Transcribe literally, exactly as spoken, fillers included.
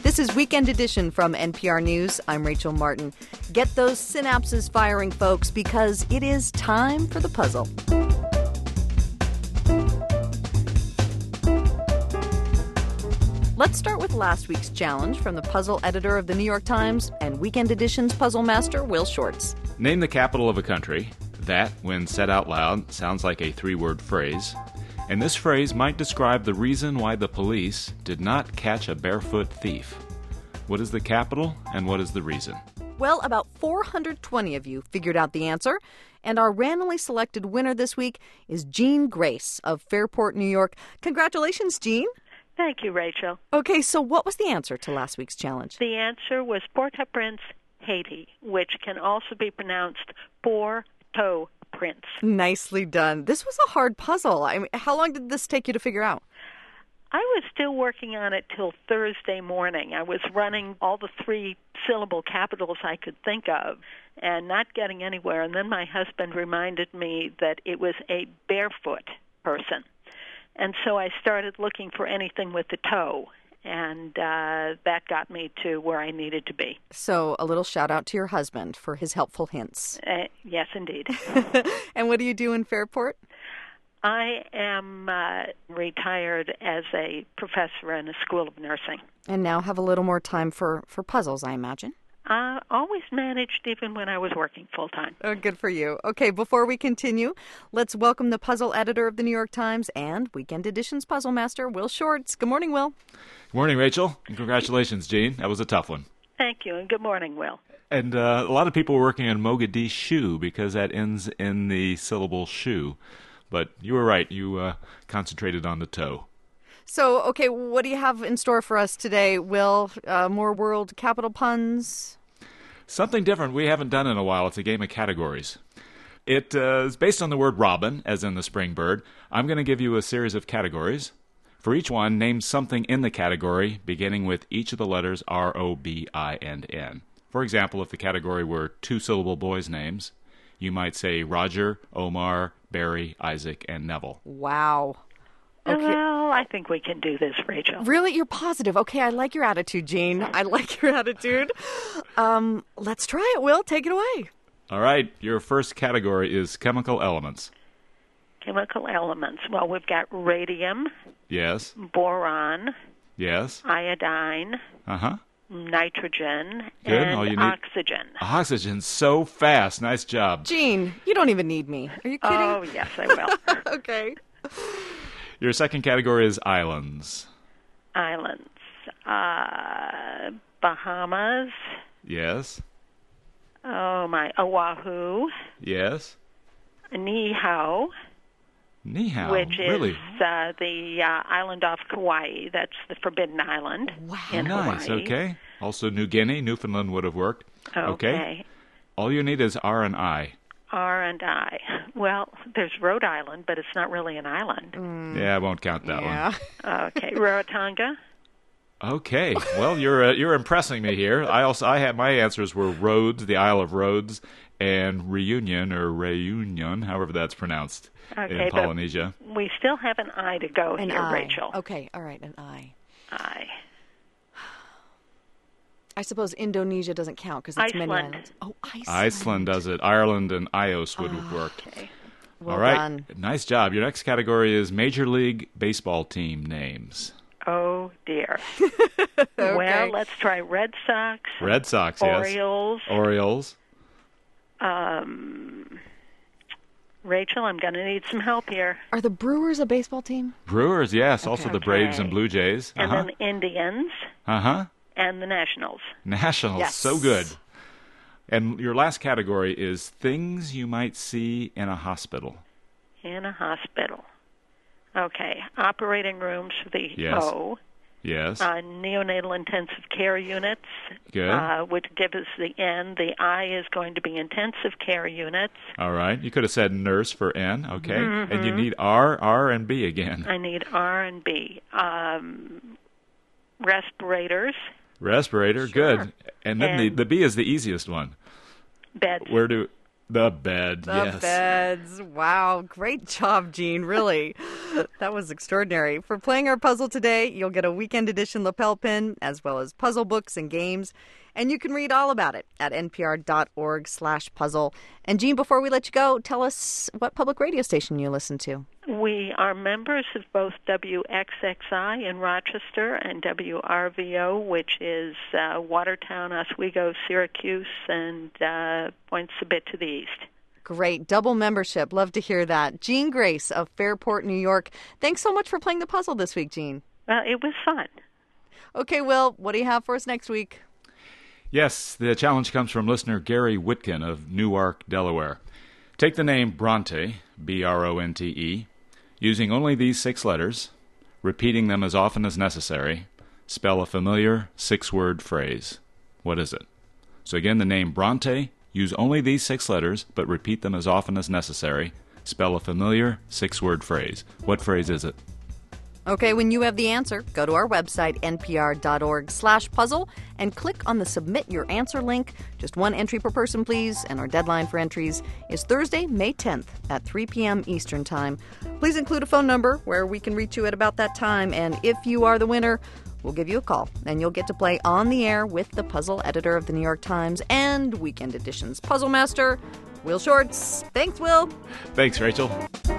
This is Weekend Edition from N P R News. I'm Rachel Martin. Get those synapses firing, folks, because it is time for the puzzle. Let's start with last week's challenge from the puzzle editor of the New York Times and Weekend Edition's puzzle master, Will Shortz. Name the capital of a country. That, when said out loud, sounds like a three-word phrase. And this phrase might describe the reason why the police did not catch a barefoot thief. What is the capital and what is the reason? Well, about four hundred twenty of you figured out the answer. And our randomly selected winner this week is Jean Grace of Fairport, New York. Congratulations, Jean. Thank you, Rachel. Okay, so what was the answer to last week's challenge? The answer was Port-au-Prince, Haiti, which can also be pronounced Port-au-Prince. Nicely done. This was a hard puzzle. I mean, how long did this take you to figure out? I was still working on it till Thursday morning. I was running all the three-syllable capitals I could think of and not getting anywhere. And then my husband reminded me that it was a barefoot person. And so I started looking for anything with the toe, and uh, that got me to where I needed to be. So a little shout-out to your husband for his helpful hints. Uh, yes, indeed. And what do you do in Fairport? I am uh, retired as a professor in a school of nursing. And now have a little more time for, for puzzles, I imagine. Uh, always managed even when I was working full-time. Oh, good for you. Okay, before we continue, let's welcome the puzzle editor of the New York Times and Weekend Edition's puzzle master, Will Shortz. Good morning, Will. Good morning, Rachel. And congratulations, Jean. That was a tough one. Thank you, and good morning, Will. And uh, a lot of people were working on Mogadishu because that ends in the syllable shoe. But you were right. You uh, concentrated on the toe. So, okay, what do you have in store for us today, Will? Uh, more world capital puns? Something different we haven't done in a while. It's a game of categories. It uh, is based on the word robin, as in the spring bird. I'm going to give you a series of categories. For each one, name something in the category beginning with each of the letters R, O, B, I, and N. For example, if the category were two-syllable boys' names, you might say Roger, Omar, Barry, Isaac, and Neville. Wow. Okay. Well, I think we can do this, Rachel. Really? You're positive. Okay, I like your attitude, Jean. I like your attitude. Um, let's try it, Will. Take it away. All right. Your first category is chemical elements. Chemical elements. Well, we've got radium. Yes. Boron. Yes. Iodine. Uh-huh. Nitrogen. Good. And All you need- oxygen. Oxygen so fast. Nice job. Jean, you don't even need me. Are you kidding? Oh, yes, I will. Okay. Your second category is islands. Islands. Uh, Bahamas. Yes. Oh, my. Oahu. Yes. Niihau. Niihau. Which is really? uh, the uh, island off Kauai. That's the Forbidden Island Wow. in Nice. Hawaii. Okay. Also, New Guinea, Newfoundland would have worked. Okay. All you need is R and I. R and I. Well, there's Rhode Island, but it's not really an island. Mm, Yeah, I won't count that yeah. Okay. Rarotonga. one. Okay. Well, you're uh, you're impressing me here. I also I had my answers were Rhodes, the Isle of Rhodes, and Reunion or Reunion, however that's pronounced Okay, in Polynesia. but we still have an I to go An here, I. Rachel. Okay, all right, an I. I. I suppose Indonesia doesn't count because it's many Iceland. islands. Oh, Iceland. Iceland does it. Ireland and Ios would have worked. Okay. Well All right. done. Nice job. Your next category is Major League Baseball team names. Oh, dear. Okay. Well, let's try Red Sox. Red Sox, yes. Orioles. Orioles. Um, Rachel, I'm going to need some help here. Are the Brewers a baseball team? Brewers, yes. Also the Braves Okay. and Blue Jays. And Uh-huh. then Indians Uh-huh. and the Nationals. Nationals. Yes. So good. And your last category is things you might see in a hospital. In a hospital. Okay. Operating rooms for the Yes. O. Yes. Uh, neonatal intensive care units, Good. uh, which gives us the N. The I is going to be intensive care units. All right. You could have said nurse for N, okay? And you need R, R, and B again. I need R and B. Um, respirators, Respirator, Sure. good. And then the, And- the B is the easiest one. beds. Where do... The bed, The yes. beds. Wow. Great job, Jean, really. That was extraordinary. For playing our puzzle today, you'll get a weekend edition lapel pin, as well as puzzle books and games. And you can read all about it at npr.org slash puzzle. And Jean, before we let you go, tell us what public radio station you listen to. We are members of both W X X I in Rochester and W R V O, which is uh, Watertown, Oswego, Syracuse, and uh, points a bit to the east. Great. Double membership. Love to hear that. Jean Grace of Fairport, New York. Thanks so much for playing the puzzle this week, Jean. Well, it was fun. Okay, Will, what do you have for us next week? Yes, the challenge comes from listener Gary Whitkin of Newark, Delaware. Take the name Bronte, B R O N T E, using only these six letters, repeating them as often as necessary, spell a familiar six-word phrase. What is it? So again, the name Bronte, use only these six letters, but repeat them as often as necessary, spell a familiar six-word phrase. What phrase is it? Okay, when you have the answer, go to our website, npr.org slash puzzle, and click on the Submit Your Answer link. Just one entry per person, please, and our deadline for entries is Thursday, May tenth at three p.m. Eastern Time. Please include a phone number where we can reach you at about that time, and if you are the winner, we'll give you a call, and you'll get to play on the air with the puzzle editor of the New York Times and Weekend Edition's puzzle master, Will Shortz. Thanks, Will. Thanks, Rachel.